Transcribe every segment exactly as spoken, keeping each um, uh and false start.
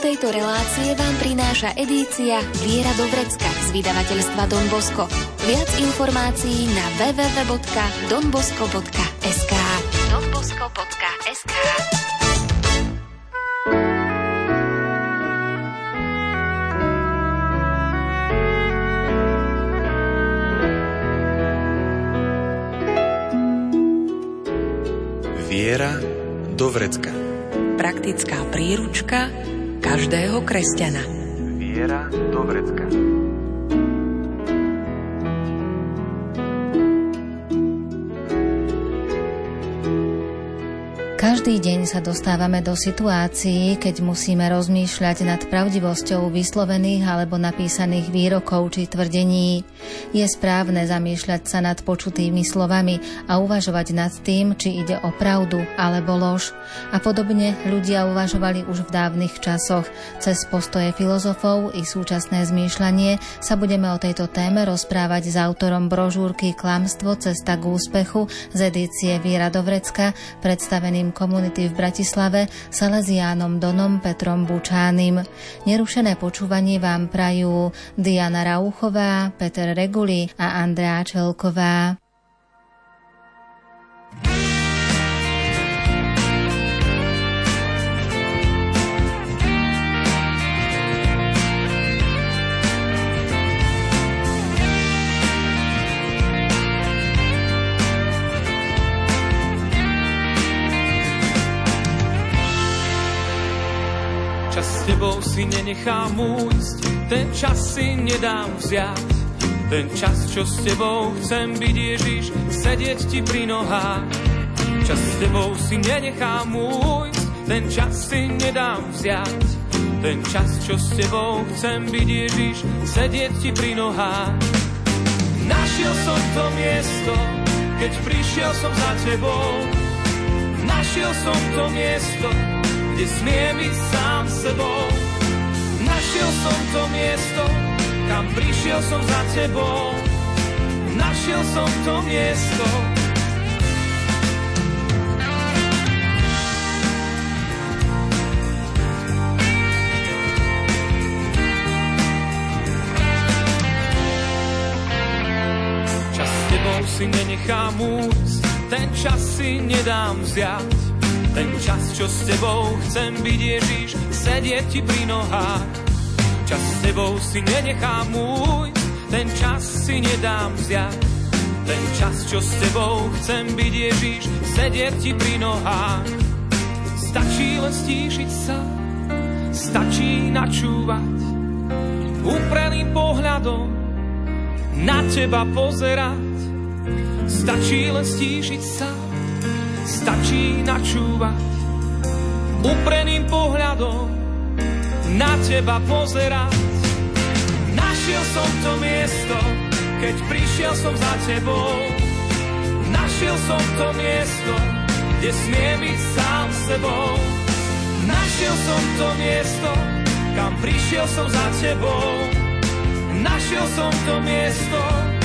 tejto relácie vám prináša edícia Viera do vrecka z vydavateľstva Don Bosco. Viac informácií na w w w bodka don bosco bodka es ká. don bosco bodka es ká. Viera do vrecka. Praktická príručka každého kresťana. Viera do vrecka. Každý deň sa dostávame do situácií, keď musíme rozmýšľať nad pravdivosťou vyslovených alebo napísaných výrokov či tvrdení. Je správne zamýšľať sa nad počutými slovami a uvažovať nad tým, či ide o pravdu alebo lož. A podobne ľudia uvažovali už v dávnych časoch. Cez postoje filozofov i súčasné zmýšľanie sa budeme o tejto téme rozprávať s autorom brožúrky Klamstvo, cesta k úspechu z edície Viera do vrecka, predstaveným komunity v Bratislave Salesiánom Donom Petrom Bučánim. Nerušené počúvanie vám prajú Diana Rauchová, Peter Reguli a Andrea Čelková. Čas s tebou si nenechám újsť, ten čas si nedám vziať. Ten čas, čo s tebou chcem byť, Ježiš, sedieť ti pri nohách. Čas s tebou si nenechám újsť, ten čas si nedám vziať. Ten čas, čo s tebou chcem byť, Ježiš, sedieť ti pri nohách. Našiel som to miesto, keď prišiel som za tebou. Našiel som to miesto, kde smiem ísť sám sebou. Našiel som to miesto, kam prišiel som za tebou. Našiel som to miesto. Čas s tebou si nenechám újsť, ten čas si nedám vziať. Ten čas, čo s tebou chcem byť, Ježiš, sedieť ti pri nohách. Čas s tebou si nenechám újsť, ten čas si nedám vziať. Ten čas, čo s tebou chcem byť, Ježiš, sedieť ti pri nohách. Stačí len stíšiť sa, stačí načúvať, upreným pohľadom na teba pozerať. Stačí len stíšiť sa, stačí načúvať, upreným pohľadom na teba pozerať. Našiel som to miesto, keď prišiel som za tebou. Našiel som to miesto, kde smiem ísť sám sebou. Našiel som to miesto, kam prišiel som za tebou. Našiel som to miesto.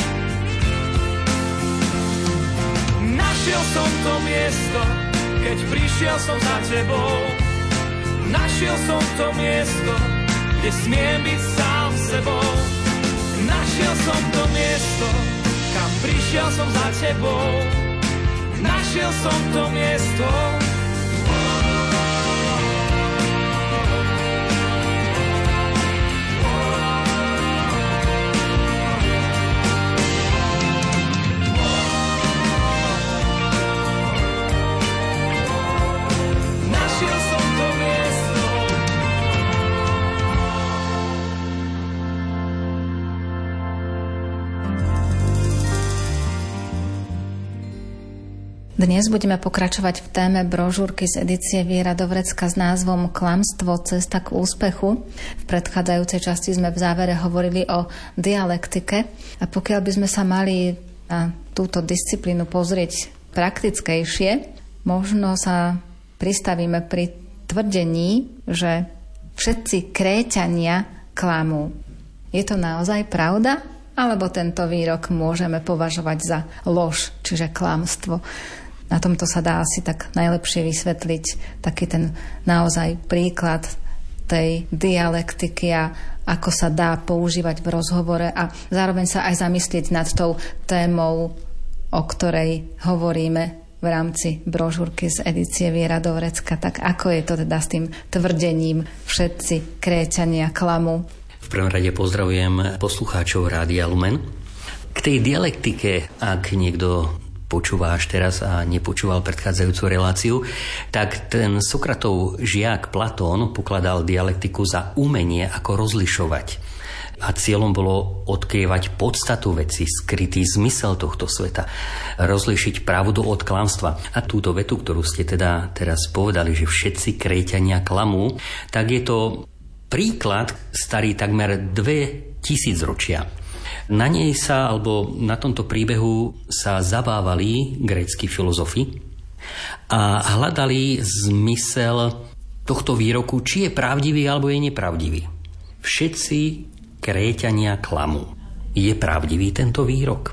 Našiel som to miesto, keď prišiel som za tebou. Našiel som to miesto, kde smiem byť sám sebou. Našiel som to miesto, kam prišiel som za tebou. Našiel som to miesto. Dnes budeme pokračovať v téme brožúrky z edície Viera do vrecka s názvom Klamstvo, cesta k úspechu. V predchádzajúcej časti sme v závere hovorili o dialektike a pokiaľ by sme sa mali na túto disciplínu pozrieť praktickejšie, možno sa pristavíme pri tvrdení, že všetci Kréťania klamú. Je to naozaj pravda? Alebo tento výrok môžeme považovať za lož, čiže klamstvo? Na tomto sa dá asi tak najlepšie vysvetliť taký ten naozaj príklad tej dialektiky a ako sa dá používať v rozhovore a zároveň sa aj zamyslieť nad tou témou, o ktorej hovoríme v rámci brožúrky z edície Viera do vrecka. Tak ako je to teda s tým tvrdením všetci Kréťania klamú? V prvom rade pozdravujem poslucháčov Rádia Lumen. K tej dialektike, ak niekto počúva až teraz a nepočúval predchádzajúcu reláciu, tak ten Sokratov žiak Platón pokladal dialektiku za umenie, ako rozlišovať. A cieľom bolo odkryvať podstatu veci, skrytý zmysel tohto sveta, rozlišiť pravdu od klamstva. A túto vetu, ktorú ste teda teraz povedali, že všetci Kréťania klamú, tak je to príklad starý takmer dve tisícročia. Na nej sa, alebo na tomto príbehu sa zabávali grécki filozofi a hľadali zmysel tohto výroku, či je pravdivý, alebo je nepravdivý. Všetci Kréťania klamú. Je pravdivý tento výrok?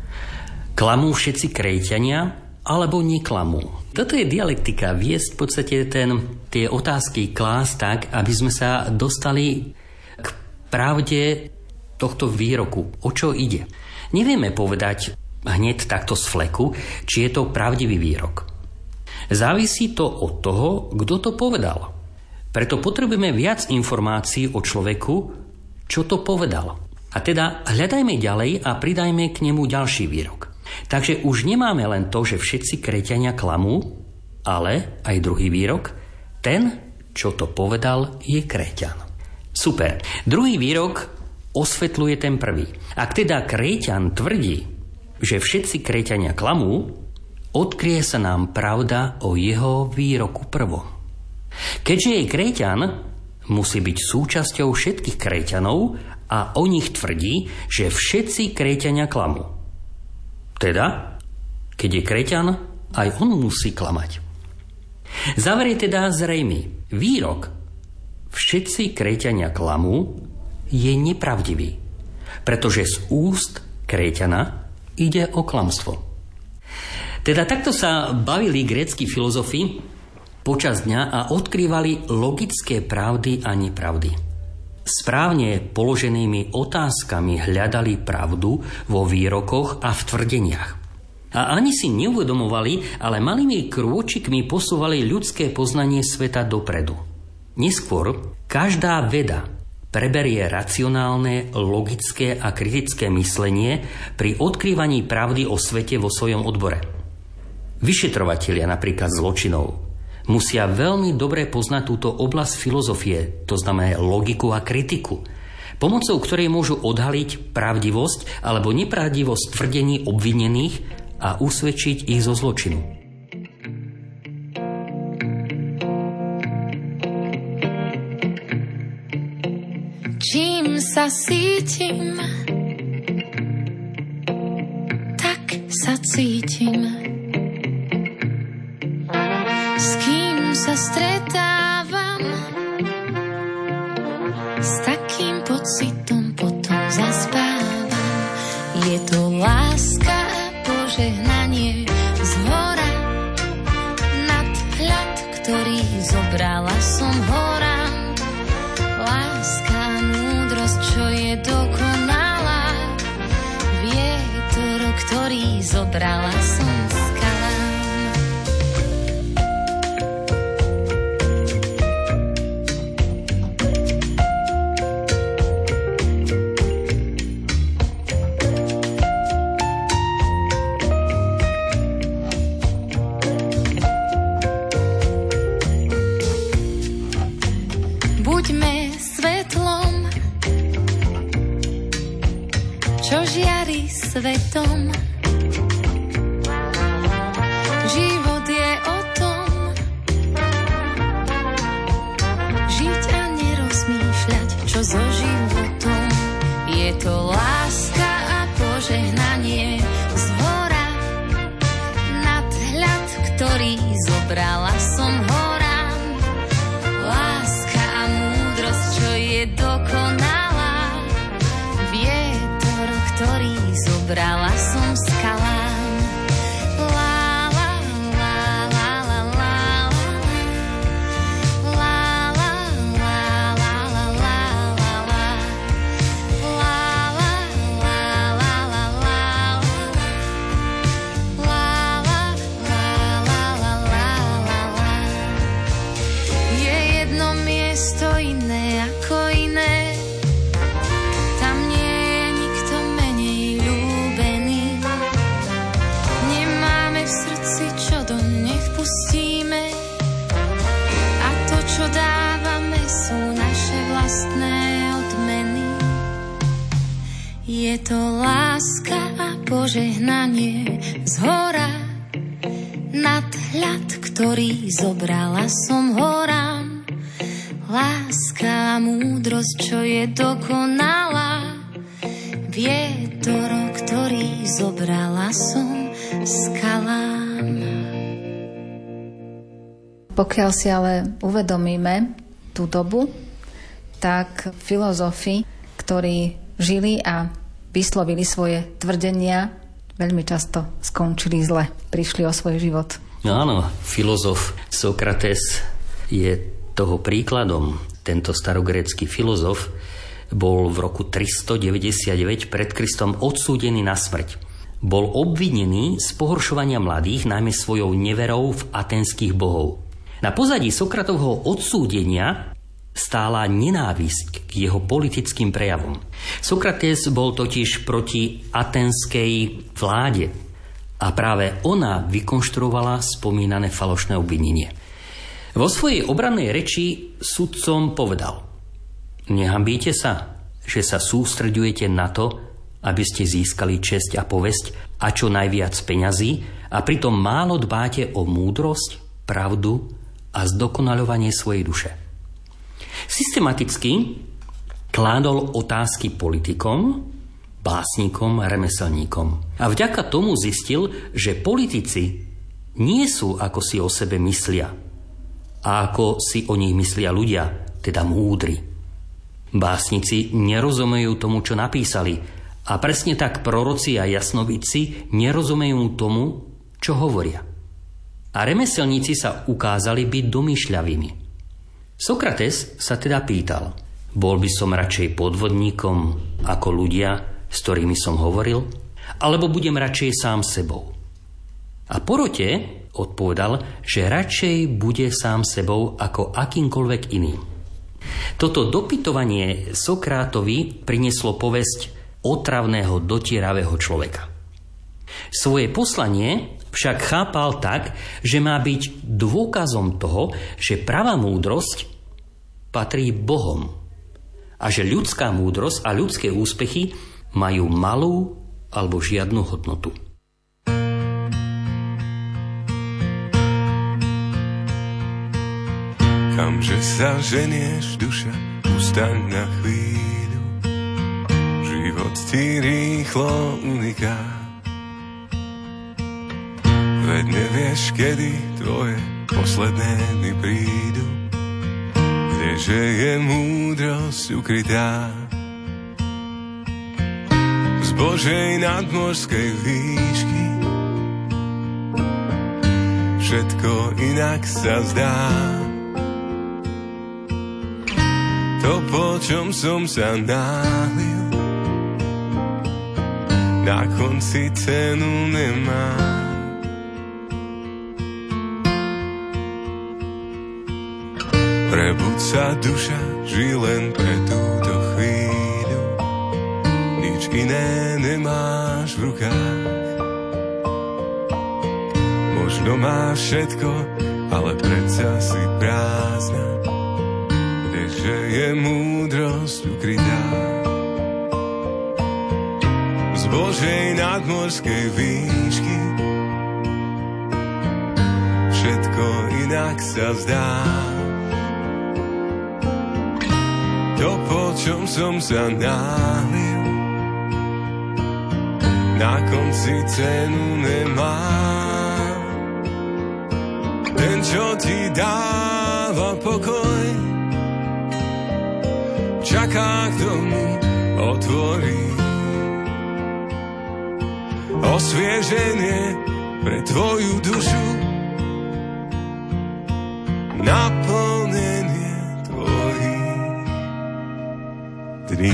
Klamú všetci Kréťania, alebo neklamú? Toto je dialektika, viesť v podstate ten, tie otázky klásť tak, aby sme sa dostali k pravde tohto výroku. O čo ide? Nevieme povedať hneď takto z fleku, či je to pravdivý výrok. Závisí to od toho, kto to povedal. Preto potrebujeme viac informácií o človeku, čo to povedal. A teda hľadajme ďalej a pridajme k nemu ďalší výrok. Takže už nemáme len to, že všetci Kréťania klamú, ale aj druhý výrok, ten, čo to povedal, je Kréťan. Super. Druhý výrok osvetľuje ten prvý. Ak teda Kréťan tvrdí, že všetci Kréťania klamú, odkrie sa nám pravda o jeho výroku prvom. Keďže je Kréťan, musí byť súčasťou všetkých Kréťanov a o nich tvrdí, že všetci Kréťania klamú. Teda, keď je Kréťan, aj on musí klamať. Záver je teda zrejmý. Výrok všetci Kréťania klamú je nepravdivý, pretože z úst Kréťana ide o klamstvo. Teda takto sa bavili grécki filozofi počas dňa a odkrývali logické pravdy a nepravdy. Správne položenými otázkami hľadali pravdu vo výrokoch a v tvrdeniach. A ani si neuvedomovali, ale malými krôčikmi posúvali ľudské poznanie sveta dopredu. Neskôr každá veda preberie racionálne, logické a kritické myslenie pri odkrývaní pravdy o svete vo svojom odbore. Vyšetrovatelia napríklad zločinov musia veľmi dobre poznať túto oblasť filozofie, to znamená logiku a kritiku, pomocou ktorej môžu odhaliť pravdivosť alebo nepravdivosť tvrdení obvinených a usvedčiť ich zo zločinu. Čím sa cítim, tak sa cítim. S kým sa stretávam, s takým pocitom potom zaspávam. Je to láska a požehnanie zhora, nadhľad, ktorý zobrala som horám. Láska a múdrosť, čo je dokonalá, vietor, ktorý zobrala som skalám. Buďme svetlom, čo žiari svetom. Život je o tom žiť a nerozmýšľať, čo so životom. Je to láska a požehnanie zhora, nadhľad, ktorý zobrala som horám. Láska a múdrosť, čo je dokonalá, vietor, ktorý zobrala som to láska a požehnanie zhora. Nadhľad, ktorý zobrala som horám. Láska a múdrosť, čo je dokonalá. Vietor, ktorý zobrala som skalám. Pokiaľ si ale uvedomíme tú dobu, tak filozofi, ktorí žili a vyslovili svoje tvrdenia, veľmi často skončili zle, prišli o svoj život. No áno, filozof Sokrates je toho príkladom. Tento starogrécky filozof bol v roku tristodeväťdesiatdeväť pred Kristom odsúdený na smrť. Bol obvinený z pohoršovania mladých, najmä svojou neverou v aténskych bohov. Na pozadí Sokratovho odsúdenia stála nenávisť k jeho politickým prejavom. Sokrates bol totiž proti aténskej vláde a práve ona vykonštruovala spomínané falošné obvinenie. Vo svojej obrannej reči sudcom povedal: Nehambíte sa, že sa sústreďujete na to, aby ste získali česť a povesť a čo najviac peňazí a pritom málo dbáte o múdrosť, pravdu a zdokonaľovanie svojej duše. Systematicky kládol otázky politikom, básnikom a remeselníkom. A vďaka tomu zistil, že politici nie sú, ako si o sebe myslia, a ako si o nich myslia ľudia, teda múdri. Básnici nerozumejú tomu, čo napísali, a presne tak proroci a jasnovidci nerozumejú tomu, čo hovoria. A remeselníci sa ukázali byť domýšľavými. Sokrates sa teda pýtal: bol by som radšej podvodníkom ako ľudia, s ktorými som hovoril, alebo budem radšej sám sebou? A porote odpovedal, že radšej bude sám sebou ako akýmkoľvek iným. Toto dopytovanie Sokrátovi prinieslo povesť otravného, dotieravého človeka. Svoje poslanie však chápal tak, že má byť dôkazom toho, že pravá múdrosť patrí Bohom a že ľudská múdrosť a ľudské úspechy majú malú alebo žiadnu hodnotu. Kamže sa ženieš, duša, ustaň na chvíľu. Život ti rýchlo uniká. Veď nevieš, kedy tvoje posledné dny prídu. Kdeže je múdrosť ukrytá. Z Božej nadmorskej výšky všetko inak sa zdá. To, po čom som sa náhlil, na konci cenu nemá. Prebuď sa, duša, žij len pre túto chvíľu. Nič iné nemáš v rukách. Možno máš všetko, ale predsa si prázdna. Kdeže je múdrosť ukrytá. Z Božej nadmorskej výšky všetko inak sa zdá. To, po čom som sa náhlil, na konci cenu nemá. Ten, čo ti dáva pokoj, čaká, kto mu otvorí. Osvieženie pre tvoju dušu, naplnenie tvojich dní.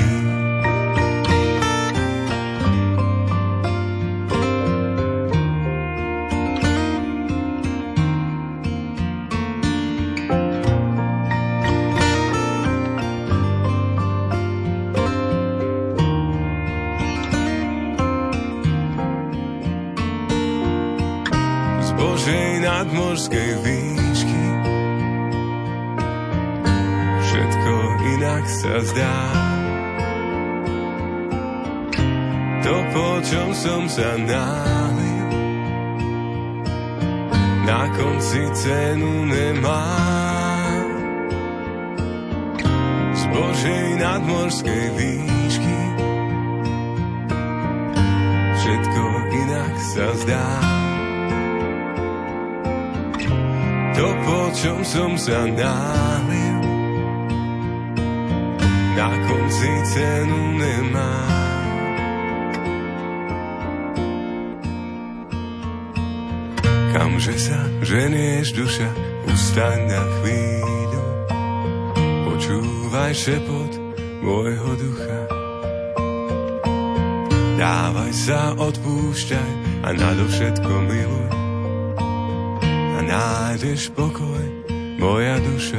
Nadmorskej výšky všetko inak sa zdá. To, po čom som sa nálil, na konci cenu nemá. Z Božej nadmorskej výšky všetko inak sa zdá. To, po čom som sa nálil, na konci cenu nemá. Kamže sa ženieš, duša, ustaň na chvíľu, počúvaj šepot môjho ducha. Dávaj sa, odpúšťaj a nadovšetko miluj a nájdeš pokoj, moja duša.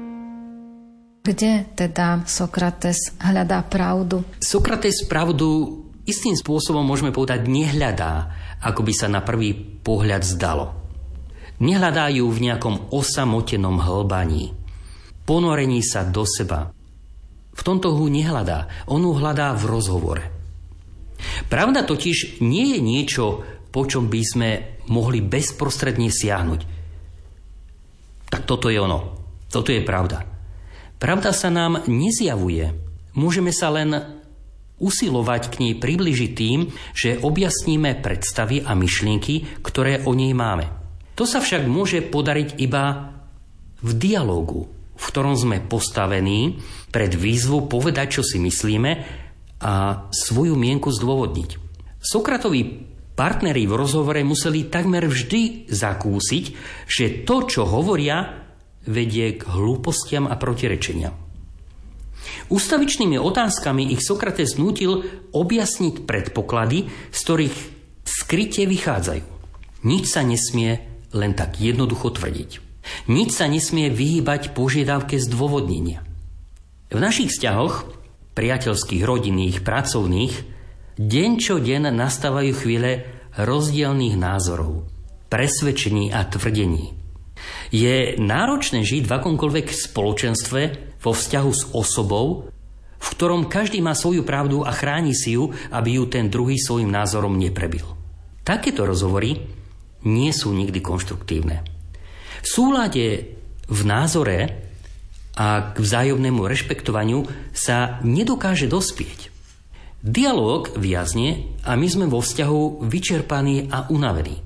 Kde teda Sokrates hľadá pravdu? Sokrates pravdu istým spôsobom, môžeme povedať, nehľadá, ako by sa na prvý pohľad zdalo. Nehľadá ju v nejakom osamotenom hlbaní, ponorení sa do seba. V tomto hu nehľadá, on ju hľadá v rozhovore. Pravda totiž nie je niečo, po čom by sme mohli bezprostredne siahnuť. Tak toto je ono, toto je pravda. Pravda sa nám nezjavuje. Môžeme sa len usilovať k nej približiť tým, že objasníme predstavy a myšlienky, ktoré o nej máme. To sa však môže podariť iba v dialógu, v ktorom sme postavení pred výzvu povedať, čo si myslíme a svoju mienku zdôvodniť. Sokratovi partneri v rozhovore museli takmer vždy zakúsiť, že to, čo hovoria, vedie k hlúpostiam a protirečeniam. Ústavičnými otázkami ich Sokrates nútil objasniť predpoklady, z ktorých skryte vychádzajú. Nič sa nesmie len tak jednoducho tvrdiť. Nič sa nesmie vyhýbať požiadavke zdôvodnenia. V našich vzťahoch, priateľských, rodinných, pracovných, deň čo deň nastávajú chvíle rozdielných názorov, presvedčení a tvrdení. Je náročné žiť v akomkoľvek spoločenstve vo vzťahu s osobou, v ktorom každý má svoju pravdu a chráni si ju, aby ju ten druhý svojim názorom neprebil. Takéto rozhovory nie sú nikdy konštruktívne. V súlade v názore a k vzájomnému rešpektovaniu sa nedokáže dospieť. Dialóg viazne a my sme vo vzťahu vyčerpaní a unavení.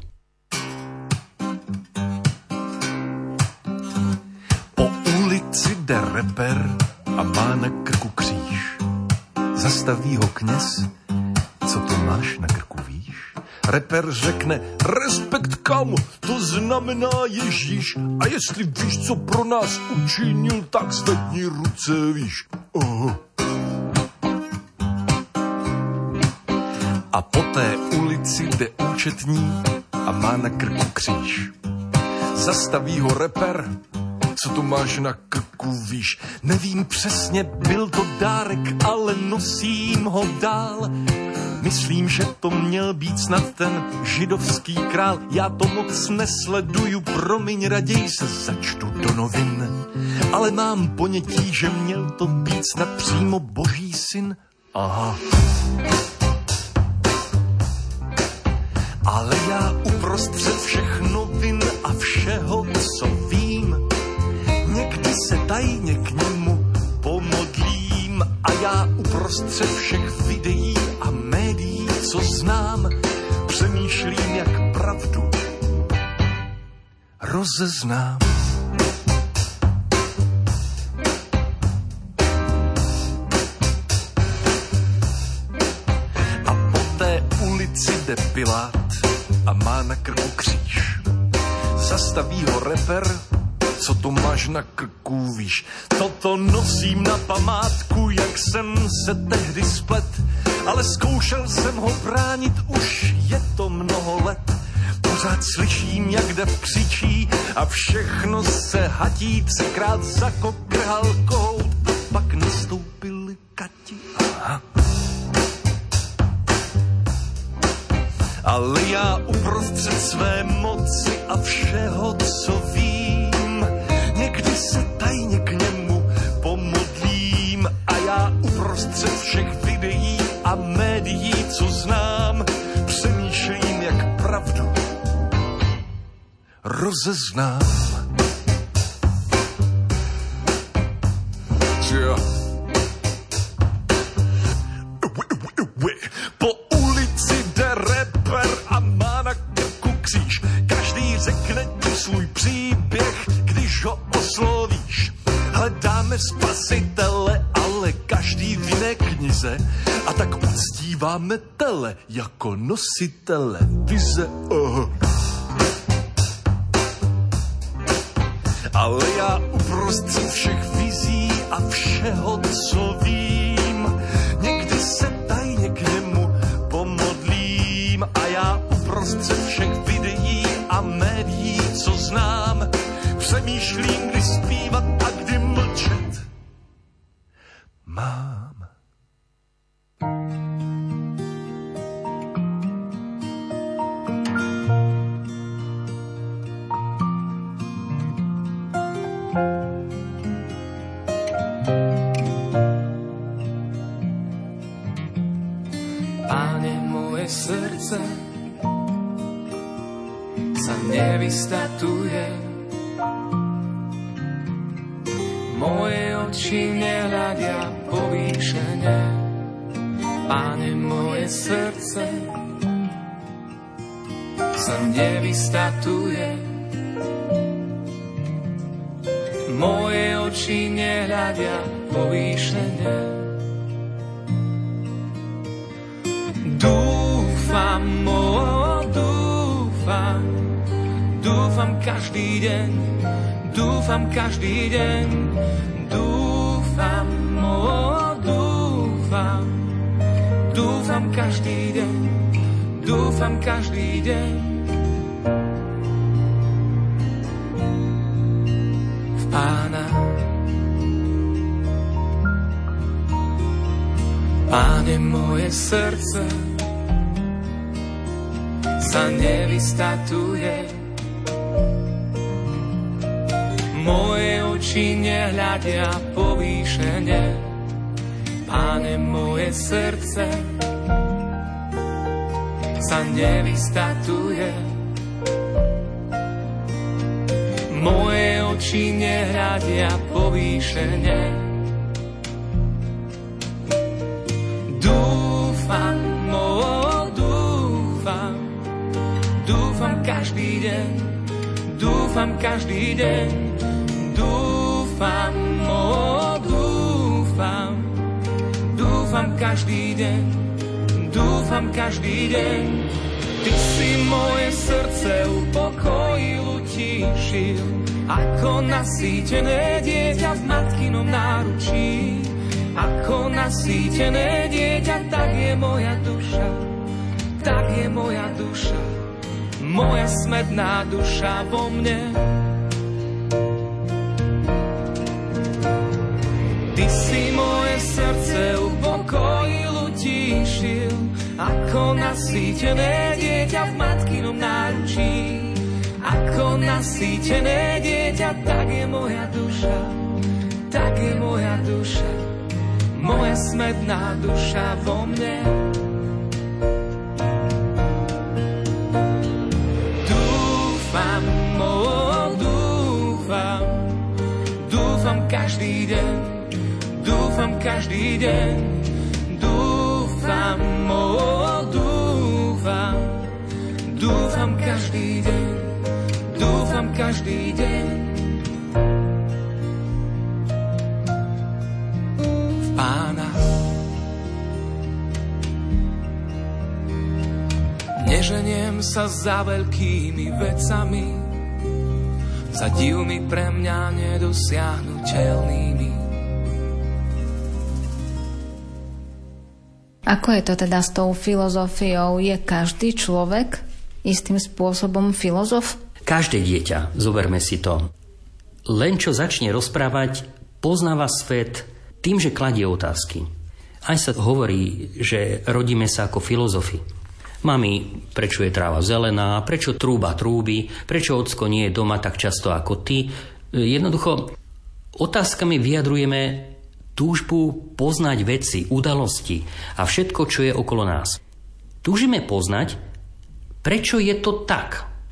Jde reper a má na krku kříž. Zastaví ho kněz, co to máš na krku, víš? Reper řekne, respekt kámo, to znamená Ježíš. A jestli víš, co pro nás učinil, tak zvedni ruce, víš. Oh. A po té ulici jde účetní a má na krku kříž. Zastaví ho reper, co tu máš na krku, víš? Nevím přesně, byl to dárek, ale nosím ho dál. Myslím, že to měl být snad ten židovský král. Já to moc nesleduju, promiň, raději se začtu do novin. Ale mám ponětí, že měl to být snad přímo boží syn. Aha. Ale já uprostřed všech novin a všeho, co vím, někdy se tajně k němu pomodlím. A já uprostřed všech videí a médií, co znám, přemýšlím, jak pravdu rozeznám. A po té ulici jde Pilát a má na krku kříž. Zastaví ho reper, co to máš na krku, víš? Toto nosím na památku, jak jsem se tehdy splet, ale zkoušel jsem ho bránit, už je to mnoho let. Pořád slyším, jak dev křičí a všechno se hatí, třikrát zakokrhal kohout a pak nastoupili Kati. Aha. Ale já uprostřed své moci a všeho, co vím, někdy se tajně k němu pomodlím. A já uprostřed všech videí a médií, co znám, rozeznám. Jo. Po ulici jde reper a má na krku kříž. Každý řekne ti svůj příběh, když ho oslovíš. Hledáme spasitele, ale každý v jiné knize. A tak uctíváme tele jako nositele vize. Oh. Ale já uprostřed všech vizí a všeho, co vím, někdy se tajně k němu pomodlím. A já uprostřed všech videí a médií, co znám, přemýšlím, kdy zpívat a kdy mlčet mám. Páne, moje srdce sa nevystatuje, moje oči nehľadia povýšene. Páne, moje srdce sa nevystatuje, moje oči nehľadia povýšene. Dúfam, oh, dúfam, dúfam každý deň, dúfam každý deň, dúfam, oh, dúfam, dúfam každý deň, dúfam každý deň. V Pána. Páne, moje srdce sa nevystatuje, moje oči nehľadia povýšene. Páne, moje srdce sa nevystatuje, moje oči nehľadia povýšene. Dúfam, oh, dúfam, dúfam každý deň, dúfam každý deň, dúfam, oh, dúfam, dúfam každý deň, dúfam každý deň. Ty si moje srdce upokojil, utíšil, ako nasýtené dieťa v matkinom náručí. Ako nasýtené dieťa, tak je moja duša, tak je moja duša, moja smedná duša vo mne. Ty si moje srdce upokojil, utíšil, ako nasýtené dieťa v matkinom náručí. Ako nasýtené dieťa, tak je moja duša, tak je moja duša, moja smedná duša vo mne. Dúfam, oh, dúfam, dúfam každý deň, dúfam každý deň, dúfam, oh, dúfam, dúfam každý deň, dúfam každý deň. Pána. Neženiem sa za veľkými vecami, za divmi pre mňa nedosiahnuteľnými. Ako je to teda s tou filozofiou? Je každý človek istým spôsobom filozof? Každé dieťa, zoberme si to, len čo začne rozprávať, poznáva svet tým, že kladie otázky. Aj sa hovorí, že rodíme sa ako filozofi. Mami, prečo je tráva zelená, prečo trúba trúbi, prečo ocko nie je doma tak často ako ty. Jednoducho, otázkami vyjadrujeme túžbu poznať veci, udalosti a všetko, čo je okolo nás. Túžime poznať, prečo je to tak.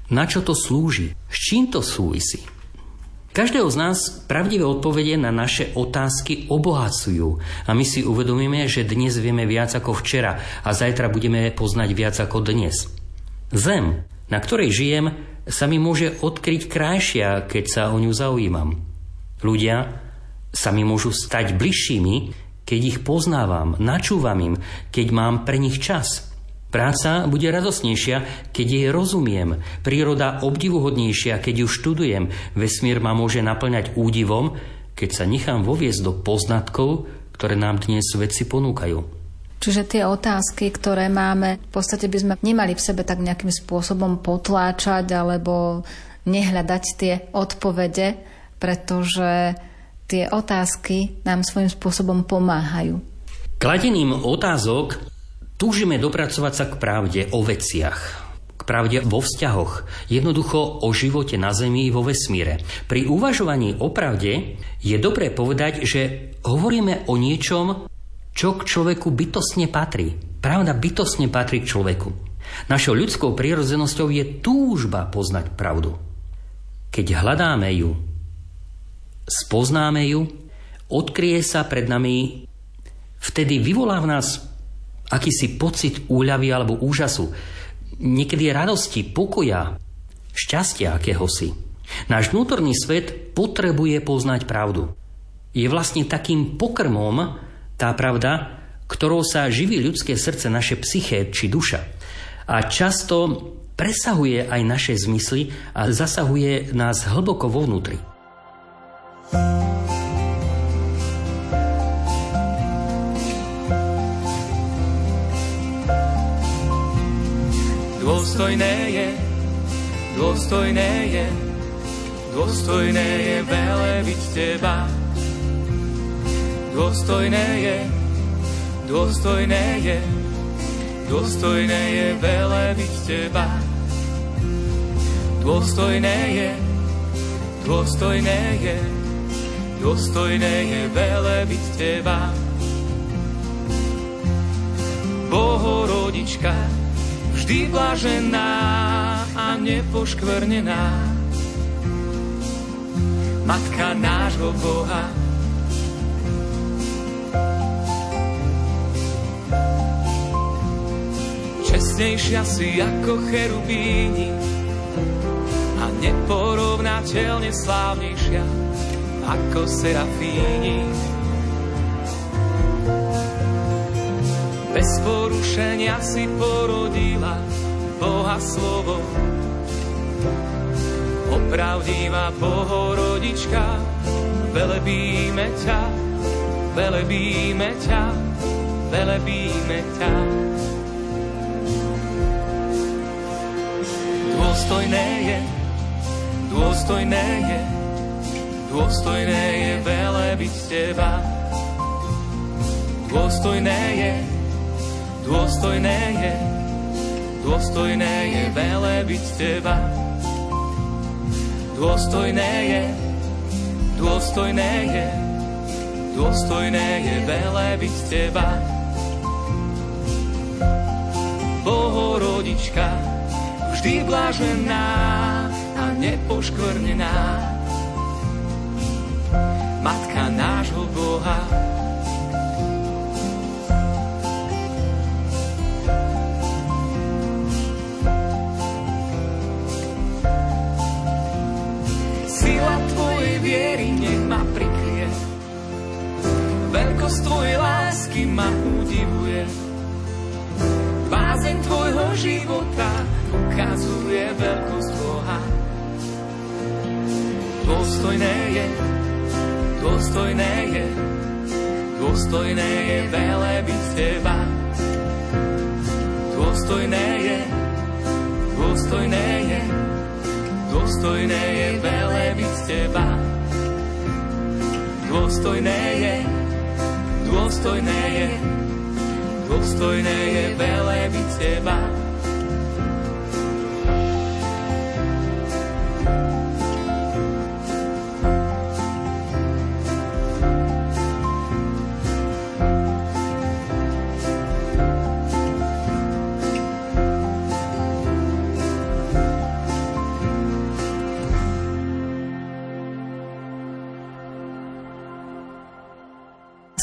Na čo to slúži? S čím to súvisí? Každého z nás pravdivé odpovede na naše otázky obohacujú a my si uvedomíme, že dnes vieme viac ako včera a zajtra budeme poznať viac ako dnes. Zem, na ktorej žijem, sa mi môže odkryť krajšia, keď sa o ňu zaujímam. Ľudia sa mi môžu stať bližšími, keď ich poznávam, načúvam im, keď mám pre nich čas. Práca bude radosnejšia, keď jej rozumiem. Príroda obdivuhodnejšia, keď ju študujem. Vesmír ma môže naplňať údivom, keď sa nechám voviesť do poznatkov, ktoré nám dnes vedci ponúkajú. Čiže tie otázky, ktoré máme, v podstate by sme nemali v sebe tak nejakým spôsobom potláčať alebo nehľadať tie odpovede, pretože tie otázky nám svojím spôsobom pomáhajú. Kladením otázok túžime dopracovať sa k pravde o veciach, k pravde vo vzťahoch, jednoducho o živote na Zemi vo vesmíre. Pri uvažovaní o pravde je dobré povedať, že hovoríme o niečom, čo k človeku bytostne patrí. Pravda bytostne patrí k človeku. Našou ľudskou prirodzenosťou je túžba poznať pravdu. Keď hľadáme ju, spoznáme ju, odkryje sa pred nami, vtedy vyvolá v nás akýsi pocit úľavy alebo úžasu, niekedy radosti, pokoja, šťastia akéhosi. Náš vnútorný svet potrebuje poznať pravdu. Je vlastne takým pokrmom tá pravda, ktorou sa živí ľudské srdce, naše psyché či duša. A často presahuje aj naše zmysly a zasahuje nás hlboko vo vnútri. Dôstojné je, dôstojné je, dôstojné je velebiť teba. Dôstojné je, dôstojné je, dôstojné je velebiť teba. Dôstojné je, dôstojné je, dôstojné je velebiť teba. Bohorodička, vždy blažená a nepoškvrnená, Matka nášho Boha. Čestnejšia si ako cherubíni a neporovnateľne slávnejšia ako serafíni. Bez porušenia si porodila Boha slovo. Opravdivá Bohorodička, velebíme ťa, velebíme ťa, velebíme ťa. Dôstojné je, dôstojné je, dôstojné je velebiť teba. Dôstojné je, dôstojné je, dôstojné je velebiť teba. Dôstojné je, dôstojné je, dôstojné je velebiť teba. Bohorodička, vždy blažená a nepoškvrnená, Matka nášho Boha. Sila tvojej viery nech ma prikrie, veľkosť tvojej lásky ma udivuje. Bázeň tvojho života ukazuje veľkosť Boha. Dôstojné je, dôstojné je, dôstojné je velebiť teba. Dôstojné je, dôstojné je, dôstojné je velebiť teba. Dôstojné je, dôstojné je, dôstojné je velebiť teba.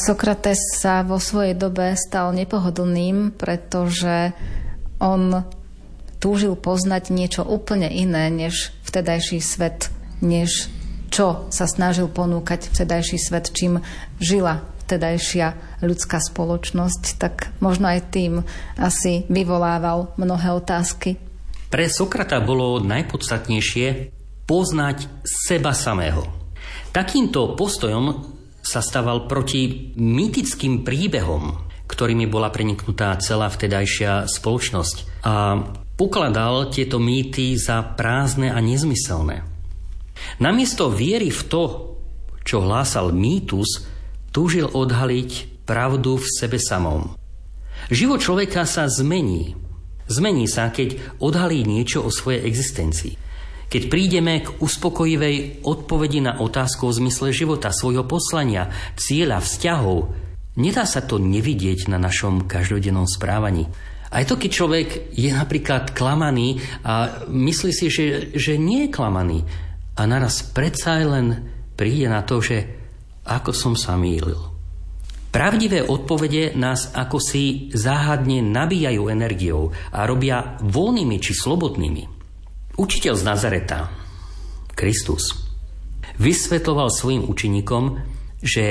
Sokrates sa vo svojej dobe stal nepohodlným, pretože on túžil poznať niečo úplne iné než vtedajší svet, než čo sa snažil ponúkať vtedajší svet, čím žila vtedajšia ľudská spoločnosť, tak možno aj tým asi vyvolával mnohé otázky. Pre Sokrata bolo najpodstatnejšie poznať seba samého. Takýmto postojom sa staval proti mýtickým príbehom, ktorými bola preniknutá celá vtedajšia spoločnosť, a pokladal tieto mýty za prázdne a nezmyselné. Namiesto viery v to, čo hlásal mýtus, túžil odhaliť pravdu v sebe samom. Život človeka sa zmení. Zmení sa, keď odhalí niečo o svojej existencii. Keď prídeme k uspokojivej odpovedi na otázku o zmysle života, svojho poslania, cieľa, vzťahov, nedá sa to nevidieť na našom každodennom správaní. Aj to, keď človek je napríklad klamaný a myslí si, že, že nie je klamaný, a naraz predsa len príde na to, že ako som sa mýlil. Pravdivé odpovede nás ako si záhadne nabíjajú energiou a robia voľnými či slobodnými. Učiteľ z Nazareta, Kristus, vysvetľoval svojim učeníkom, že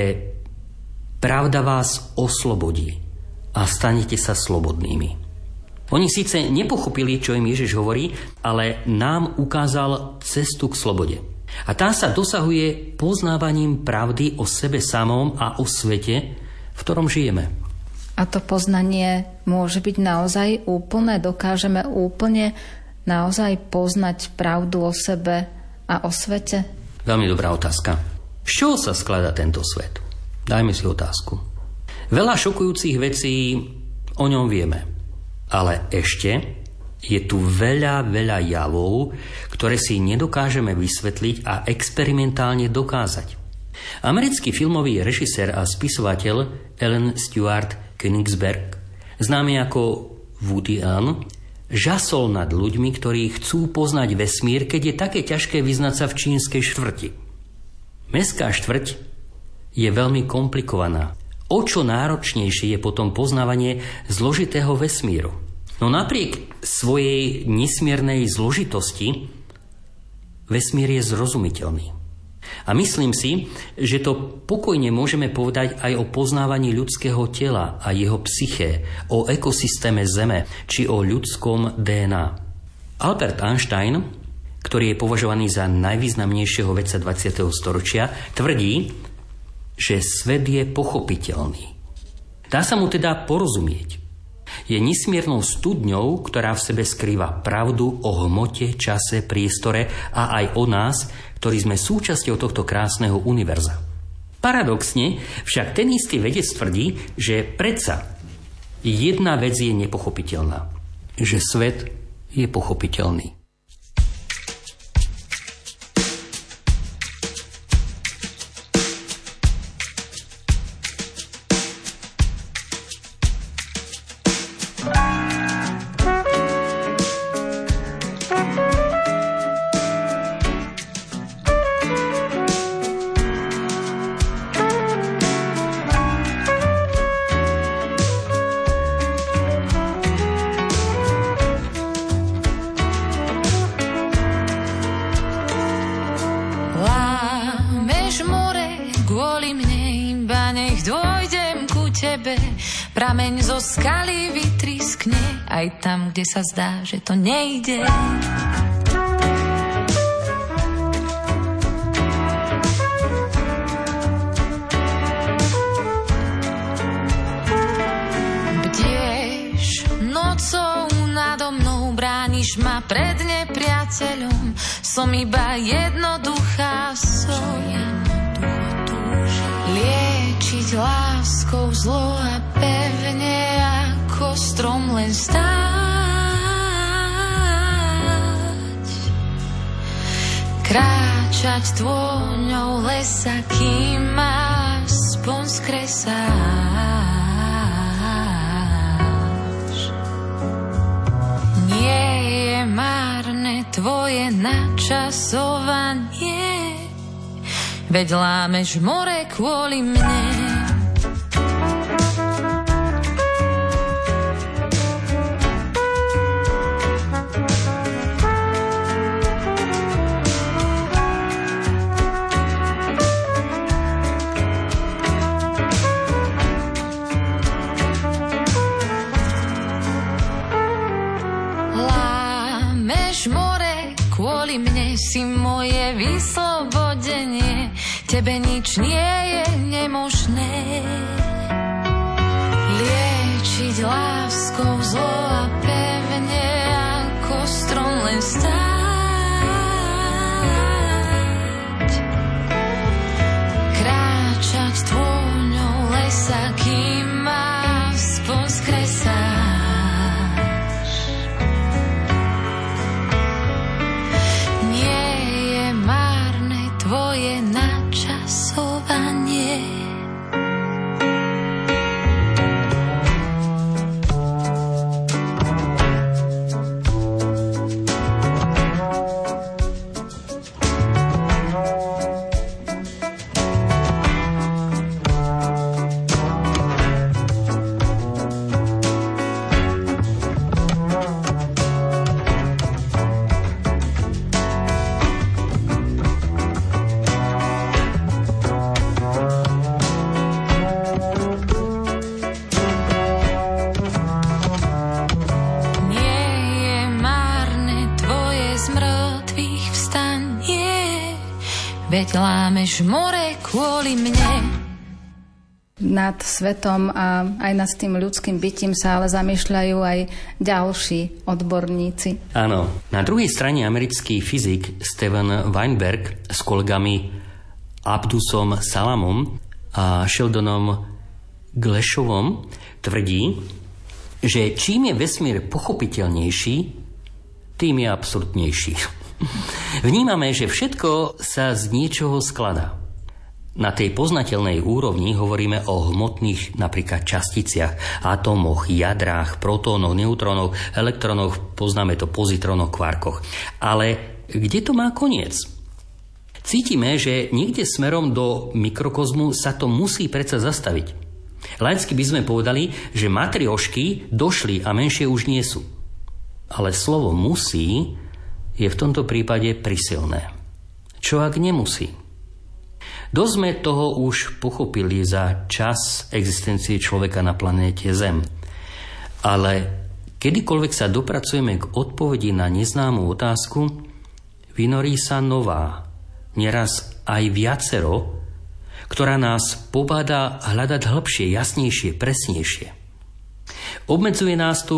pravda vás oslobodí a stanete sa slobodnými. Oni síce nepochopili, čo im Ježiš hovorí, ale nám ukázal cestu k slobode. A tá sa dosahuje poznávaním pravdy o sebe samom a o svete, v ktorom žijeme. A to poznanie môže byť naozaj úplné? Dokážeme úplne naozaj poznať pravdu o sebe a o svete? Veľmi dobrá otázka. Z čoho sa skladá tento svet? Dajme si otázku. Veľa šokujúcich vecí o ňom vieme. Ale ešte je tu veľa, veľa javov, ktoré si nedokážeme vysvetliť a experimentálne dokázať. Americký filmový režisér a spisovateľ Ellen Stewart Königsberg, známy ako Woody Allen, žasol nad ľuďmi, ktorí chcú poznať vesmír, keď je také ťažké vyznať sa v čínskej štvrti. Mestská štvrť je veľmi komplikovaná. O čo náročnejšie je potom poznávanie zložitého vesmíru. No napriek svojej nesmiernej zložitosti vesmír je zrozumiteľný. A myslím si, že to pokojne môžeme povedať aj o poznávaní ľudského tela a jeho psyché, o ekosystéme Zeme či o ľudskom dé en á. Albert Einstein, ktorý je považovaný za najvýznamnejšieho vedca dvadsiateho storočia, tvrdí, že svet je pochopiteľný. Dá sa mu teda porozumieť. Je nesmiernou studňou, ktorá v sebe skrýva pravdu o hmote, čase, priestore a aj o nás, ktorí sme súčasťou tohto krásneho univerza. Paradoxne však ten istý vedec tvrdí, že predsa jedna vec je nepochopiteľná. Že svet je pochopiteľný. Prameň zo skaly vytriskne aj tam, kde sa zdá, že to nejde. Bdieš nocou nado mnou, brániš ma pred nepriateľom. Som iba jednoduchá som. Liečiť láskou zlo a pevne ako strom len stáť. Kráčať tvôňou lesa, kým ma aspoň skresáš. Nie je márne tvoje načasovanie, veď lámeš more kvôli mne. tebe nič nie je nemožné. Liečiť láskou zlo a pevne ako strom len stáť. Kráčať tvôňou lesa, kým ma aspoň skresáš. Nie je márne tvoje načasovanie. Veď lámeš more kvôli mne. Nad svetom a aj nad tým ľudským bytím sa ale zamýšľajú aj ďalší odborníci. Áno. Na druhej strane americký fyzik Steven Weinberg s kolegami Abdusom Salamom a Sheldonom Gleshovom tvrdí, že čím je vesmír pochopiteľnejší, tým je absurdnejší. Vnímame, že všetko sa z niečoho skladá. Na tej poznateľnej úrovni hovoríme o hmotných napríklad časticiach, atómoch, jadrách, protónoch, neutrónoch, elektrónoch, poznáme to pozitrónoch, kvarkoch. Ale kde to má koniec? Cítime, že niekde smerom do mikrokozmu sa to musí predsa zastaviť. Laicky by sme povedali, že matriošky došli a menšie už nie sú. Ale slovo musí je v tomto prípade prisilné. Čo ak nemusí? Dosť sme toho už pochopili za čas existencie človeka na planéte Zem. Ale kedykoľvek sa dopracujeme k odpovedi na neznámu otázku, vynorí sa nová, neraz aj viacero, ktorá nás pobáda hľadať hĺbšie, jasnejšie, presnejšie. Obmedzuje nás tu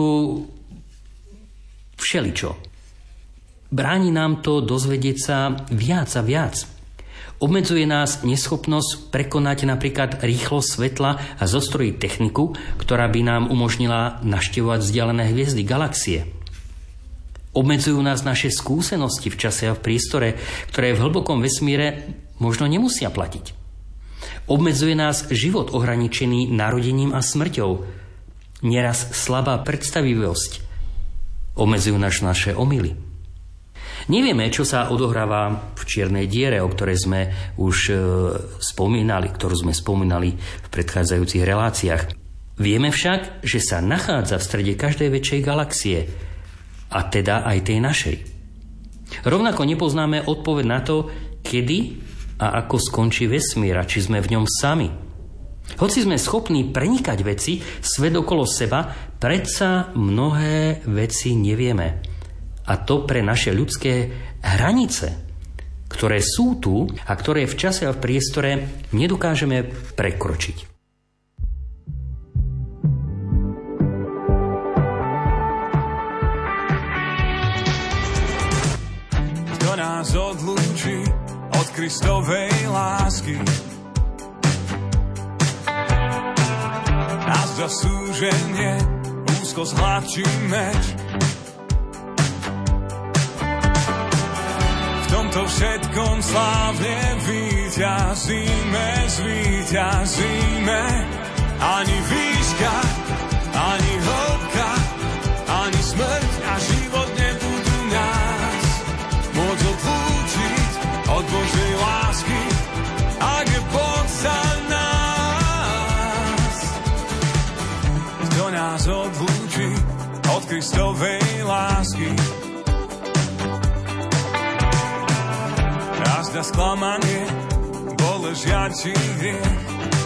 všeličo. Bráni nám to dozvedieť sa viac a viac. Obmedzuje nás neschopnosť prekonať napríklad rýchlosť svetla a zostrojiť techniku, ktorá by nám umožnila navštevovať vzdialené hviezdy, galaxie. Obmedzujú nás naše skúsenosti v čase a v priestore, ktoré v hlbokom vesmíre možno nemusia platiť. Obmedzuje nás život ohraničený narodením a smrťou. Neraz slabá predstavivosť. Obmedzujú nás naše omyly. Nevieme, čo sa odohráva v čiernej diere, o ktorej sme už e, spomínali, ktorú sme spomínali v predchádzajúcich reláciách. Vieme však, že sa nachádza v strede každej väčšej galaxie, a teda aj tej našej. Rovnako nepoznáme odpoveď na to, kedy a ako skončí vesmír a či sme v ňom sami. Hoci sme schopní prenikať veci, svet okolo seba, predsa mnohé veci nevieme. A to pre naše ľudské hranice, ktoré sú tu a ktoré v čase a v priestore nedokážeme prekročiť. Kto nás odlúči od Kristovej lásky? Nás za súženie úzko zhladčí meč. V tomto všetkom slávne víťazíme, zvíťazíme. Ani výška, ani hĺbka, ani smrť a život nebudú nás môcť odlúčiť od Božej lásky, ak je Boh za nás. Kto nás odlúči od Kristovej lásky? Zda sklamanie, bolesť, žiarčí hriech.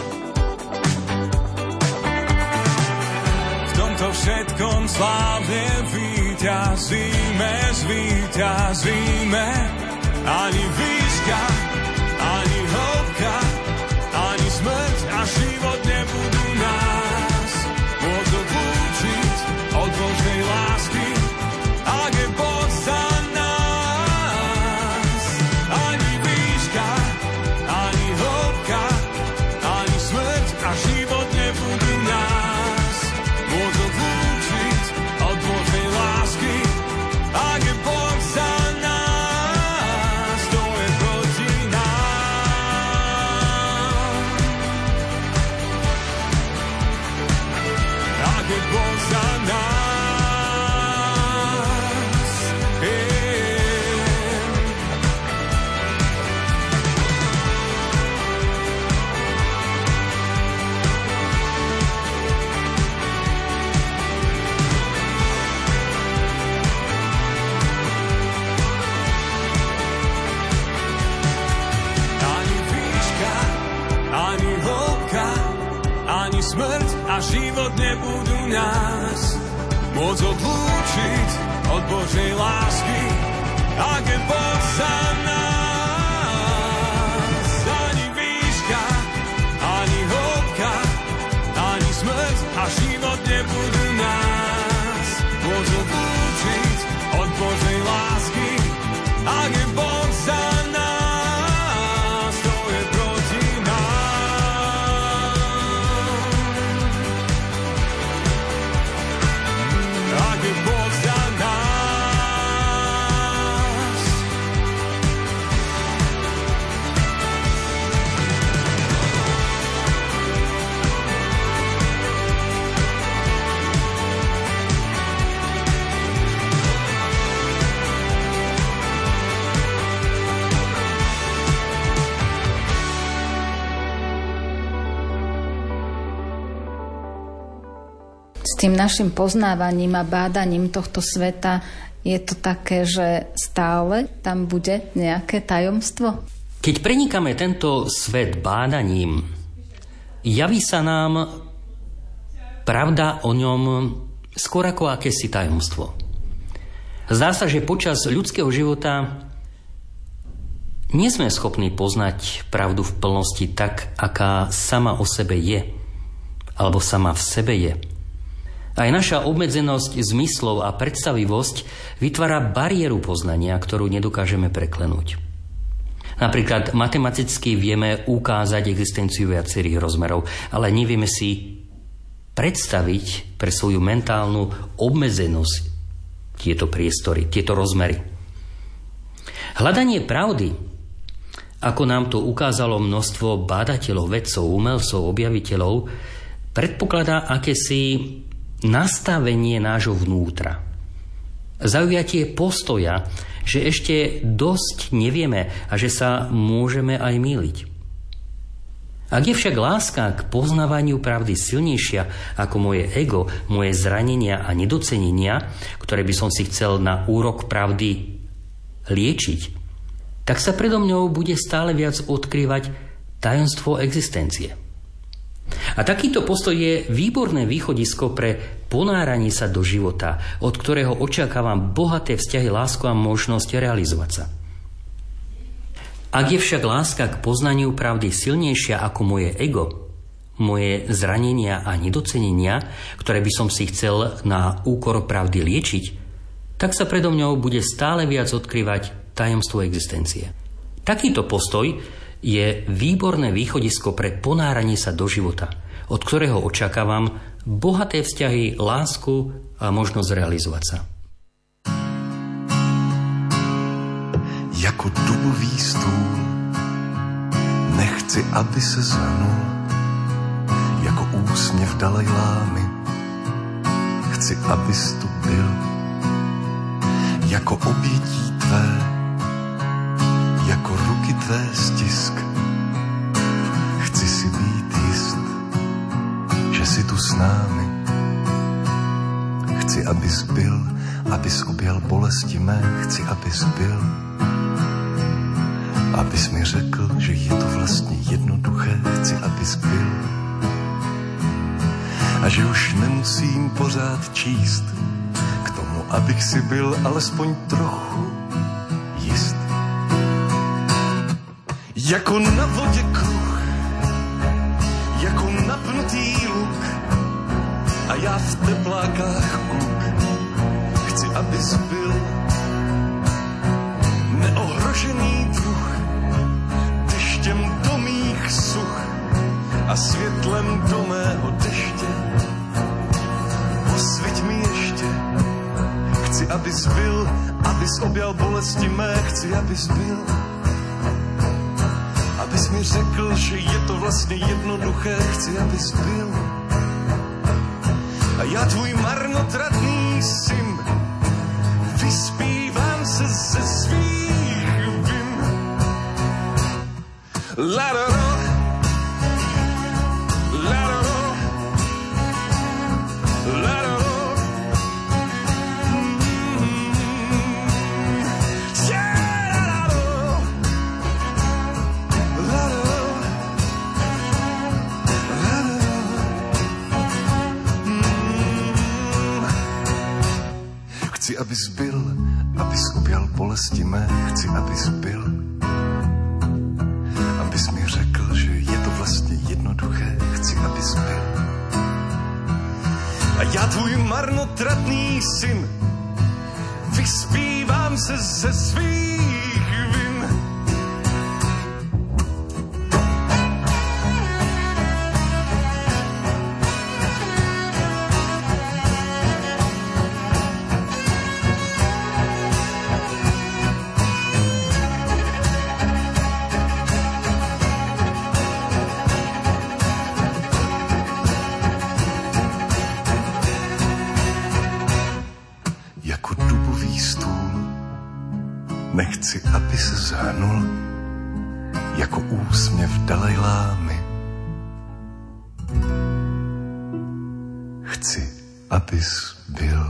V tomto všetkom slávne víťazíme, zvíťazíme. Ani výška, ani hĺbka, a život nebudú nás môcť odlúčiť od Božej lásky, ak je Boh za nás. Ani výška, ani hĺbka, ani smrť a život nebudú nás môcť odlúčiť od Božej lásky, ak je Boh za nás, to je proti nám. Ak je Boh za nás. S tým našim poznávaním a bádaním tohto sveta je to také, že stále tam bude nejaké tajomstvo? Keď prenikáme tento svet bádaním, javí sa nám pravda o ňom skôr ako akési tajomstvo. Zdá sa, že počas ľudského života nie sme schopní poznať pravdu v plnosti tak, aká sama o sebe je, alebo sama v sebe je. Aj naša obmedzenosť zmyslov a predstavivosť vytvára bariéru poznania, ktorú nedokážeme preklenúť. Napríklad matematicky vieme ukázať existenciu viacerých rozmerov, ale nevieme si predstaviť pre svoju mentálnu obmedzenosť tieto priestory, tieto rozmery. Hľadanie pravdy, ako nám to ukázalo množstvo bádateľov, vedcov, umelcov, objaviteľov, predpokladá akési nastavenie nášho vnútra. Zaujatie postoja, že ešte dosť nevieme a že sa môžeme aj mýliť. Ak je však láska k poznávaniu pravdy silnejšia ako moje ego, moje zranenia a nedocenenia, ktoré by som si chcel na úrok pravdy liečiť, tak sa predo mňou bude stále viac odkrývať tajomstvo existencie. A takýto postoj je výborné východisko pre ponáranie sa do života, od ktorého očakávam bohaté vzťahy, lásku a možnosť realizovať sa. Ak je však láska k poznaniu pravdy silnejšia ako moje ego, moje zranenia a nedocenenia, ktoré by som si chcel na úkor pravdy liečiť, tak sa predo mňou bude stále viac odkrývať tajomstvo existencie. Takýto postoj je výborné východisko pre ponáranie sa do života, od ktorého očakávam bohaté vzťahy, lásku a možnosť realizovať sa. Jako dubový stůl nechci, aby se zhrnul, jako úsměv Dalajlámy chci, abys tu byl, jako obětí tvé, jako ruky tvé stisk. Chci si být jist, že si tu s námi. Chci, abys byl, abys objel bolesti mé. Chci, abys byl, abys mi řekl, že je to vlastně jednoduché. Chci, abys byl a že už nemusím pořád číst k tomu, abych si byl alespoň trochu jist. Jako na vodě kruh, jako napnutý luk a já v teplákách kluk. Chci, abys byl neohrožený druh, deštěm do mých such a světlem do mého deště. Osvěť mi ještě, chci, abys byl, abys objal bolesti mé. Chci, abys byl, abys mi řekl, že je to vlastně jednoduché. Chci, abys byl a já tvůj marnotratný syn vyspívám se ze svých vin. La-da-da, la-da-da, la-da-da. abys byl, abys objal bolesti mé, chci, abys byl. Abys mi řekl, že je to vlastně jednoduché, chci, abys byl. A já tvůj marnotratný syn, vyspívám se ze svých vin. Nechci, aby se zhrnul jako úsměv Dalajlámy. Chci, abys byl.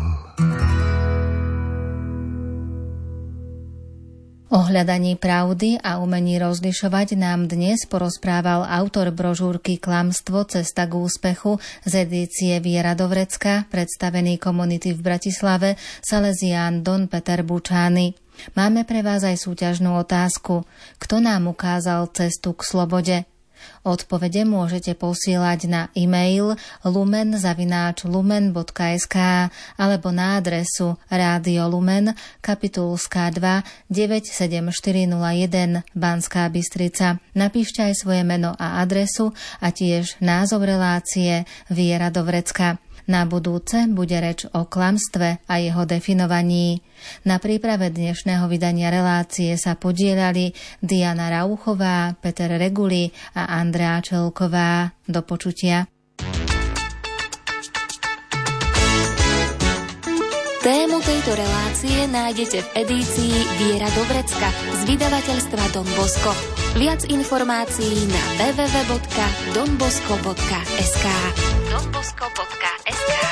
O hľadaní pravdy a umení rozlišovať nám dnes porozprával autor brožúrky Klamstvo, cesta k úspechu z edície Viera do Vrecka, predstavený komunity v Bratislave, Salesián Don Peter Bučány. Máme pre vás aj súťažnú otázku. Kto nám ukázal cestu k slobode? Odpovede môžete posielať na e-mail lumen zavináč lumen bodka es ká alebo na adresu Rádio Lumen, Kapitulská dva, deväť sedem štyri nula jeden, Banská Bystrica. Napíšte aj svoje meno a adresu a tiež názov relácie Viera do Vrecka. Na budúce bude reč o klamstve a jeho definovaní. Na príprave dnešného vydania relácie sa podieľali Diana Rauchová, Peter Reguli a Andrea Čelková. Do počutia. Tému tejto relácie nájdete v edícii Viera do Vrecka z vydavateľstva Don Bosco. Viac informácií na w w w bodka don bosco bodka es ká. don bosco bodka es ká.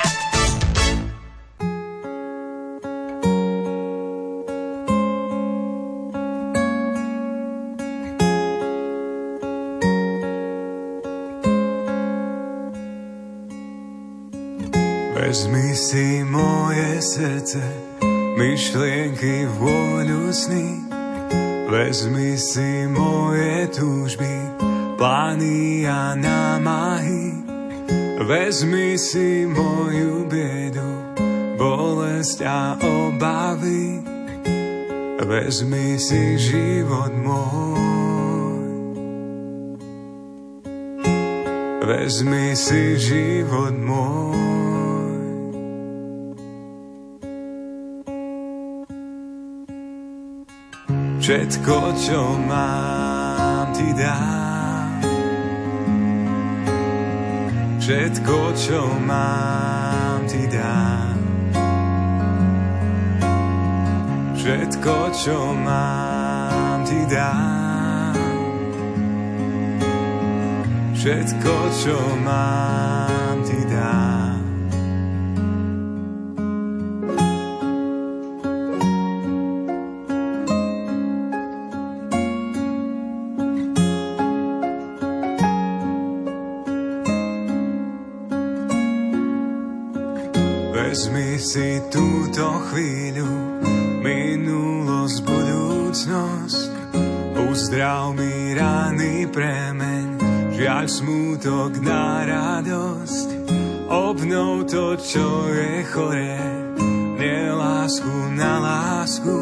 Vezmi si moje srdce, myšlienky, vôľu, sny. Vezmi si moje túžby, plány a námahy. Vezmi si moju biedu, bolesť a obavy. Vezmi si život môj. Vezmi si život môj. Všetko, čo mám, ti dám. Všetko, čo mám, ti dám. Všetko, čo mám, ti dám. Všetko, čo mám, ti dám. Vezmi si túto chvíľu, minulosť, budúcnosť. Uzdrav mi rany, premeň žiaľ, smútok na radosť. Obnov to, čo je choré, nelásku na lásku.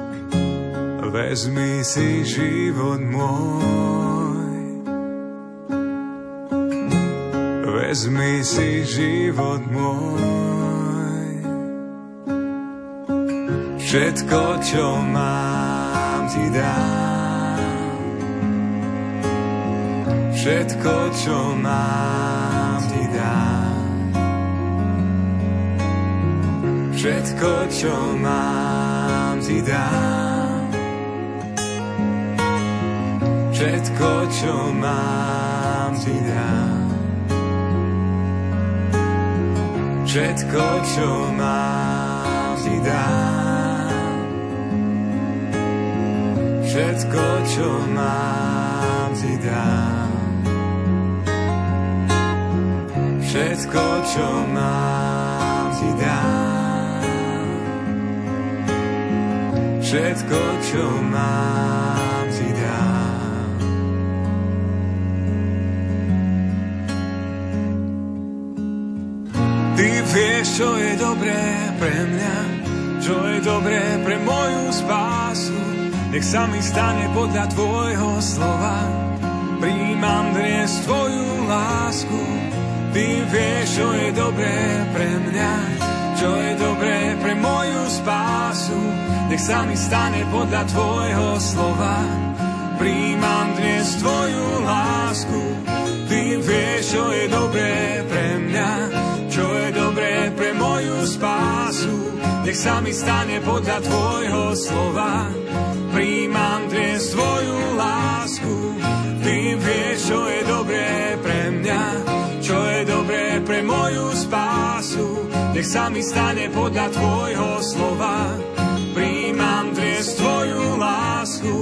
Vezmi si život môj. Vezmi si život môj. Všetko, čo mám, ti dám. Všetko, čo mám, ti dám. Všetko, čo mám, ti dám. Všetko, čo mám, ti dám. Všetko, čo mám, ti dám. Všetko, čo mám, ti dám. Všetko, čo mám, ti dám. všetko, čo mám, ti dám. Ty vieš, čo je dobré pre mňa, čo je dobré pre moju spásu. Nech sa mi stane podľa tvojho slova, príjmam dnes tvoju lásku. Ty vieš, čo je dobré pre mňa, čo je dobré pre moju spásu. Nech sa mi stane podľa tvojho slova, príjmam dnes tvoju lásku. Ty vieš, čo je dobré pre mňa, čo je dobré pre moju spásu. Nech sa mi stane podľa tvojho slova, príjmam dnes tvoju lásku. Ty vieš, čo je dobré pre mňa, čo je dobré pre moju spásu. Nech sa mi stane podľa tvojho slova, príjmam dnes tvoju lásku.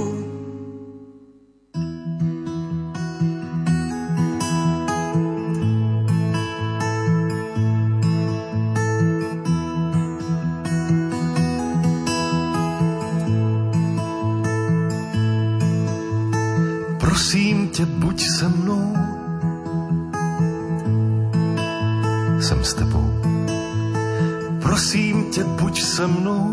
Prosím tě, buď se mnou, jsem s tebou. Prosím tě, buď se mnou,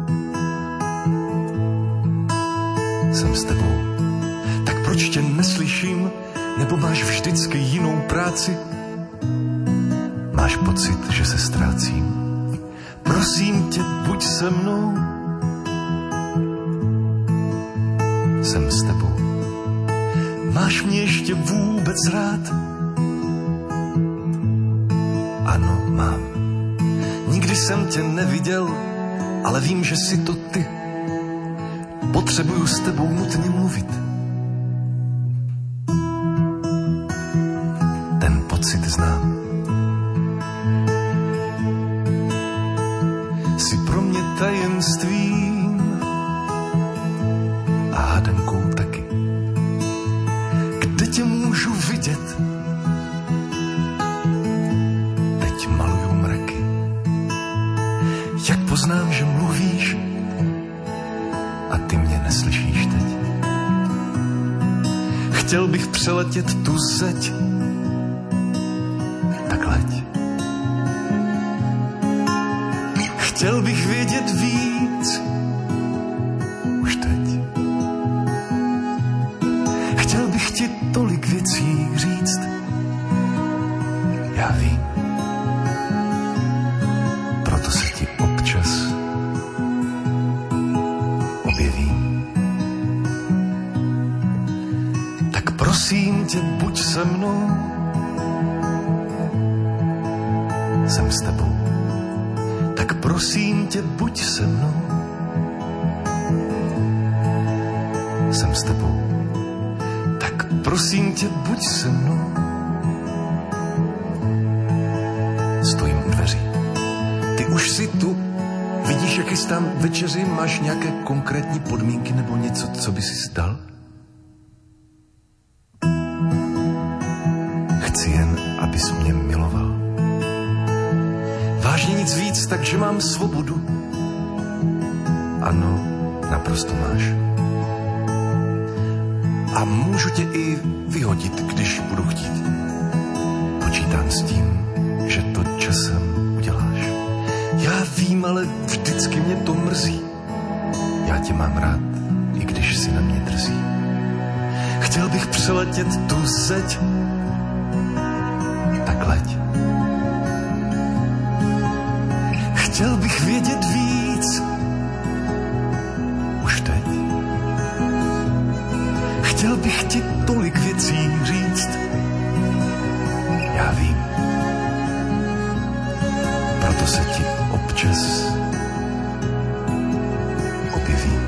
jsem s tebou. Tak proč tě neslyším, nebo máš vždycky jinou práci? Máš pocit, že se ztrácím. Prosím tě, buď se mnou, jsem s tebou. Máš mě ještě vůbec rád? Ano, mám. Nikdy jsem tě neviděl, ale vím, že jsi to ty. Potřebuju s tebou nutně mluvit. Ten pocit znám. Jsi pro mě tajemstvím a hádankou taky. Kde tě můžu vidět? Teď maluju mraky. Jak poznám, že mluvíš a ty mě neslyšíš teď? Chtěl bych přeletět tu zeď, tak leď. Chtěl bych vědět víc, už teď. Chtěl bych ti tolik věcí říct, já vím. Proto se ti občas objevím. Tak prosím tě, buď se mnou, jsem s tebou. Tak prosím tě, buď se mnou, jsem s tebou. Tak prosím tě, buď se mnou, stojím u dveří. Ty už si tu, vidíš, jak chystám večeři, máš nějaké konkrétní podmínky nebo něco, co by si stal? Chci jen, abys mě miloval. Vážně nic víc, takže mám svobodu. Ano, naprosto máš. A můžu tě i vyhodit, když budu chtít. Počítám s tím, že to časem uděláš. Já vím, ale vždycky mě to mrzí. Já tě mám rád, i když si na mě drzí. Chtěl bych přeletět tu zeď, tak leď. Chtěl bych vědět víc, už teď. Chtěl bych ti tolik věcí říct, já vím. Proto se ti občas objevím.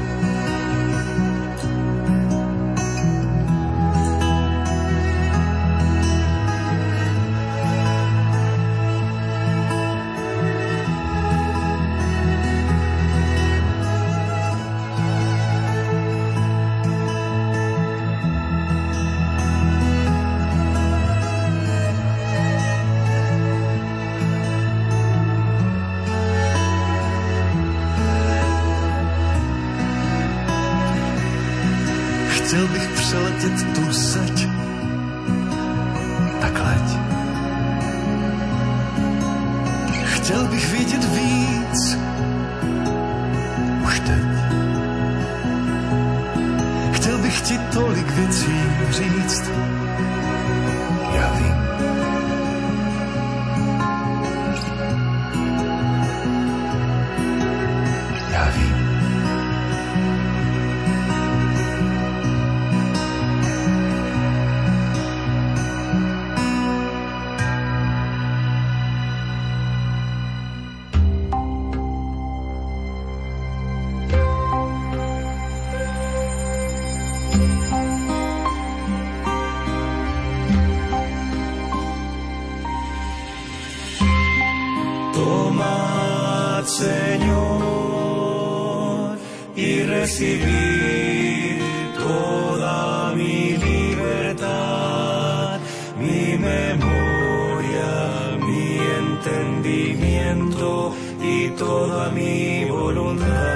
přeletět tu zeď, tak leď. Chtěl bych vědět víc, už teď. Chtěl bych ti tolik věcí říct, já vím. Já vím. Señor, y recibir toda mi libertad, mi memoria, mi entendimiento y toda mi voluntad.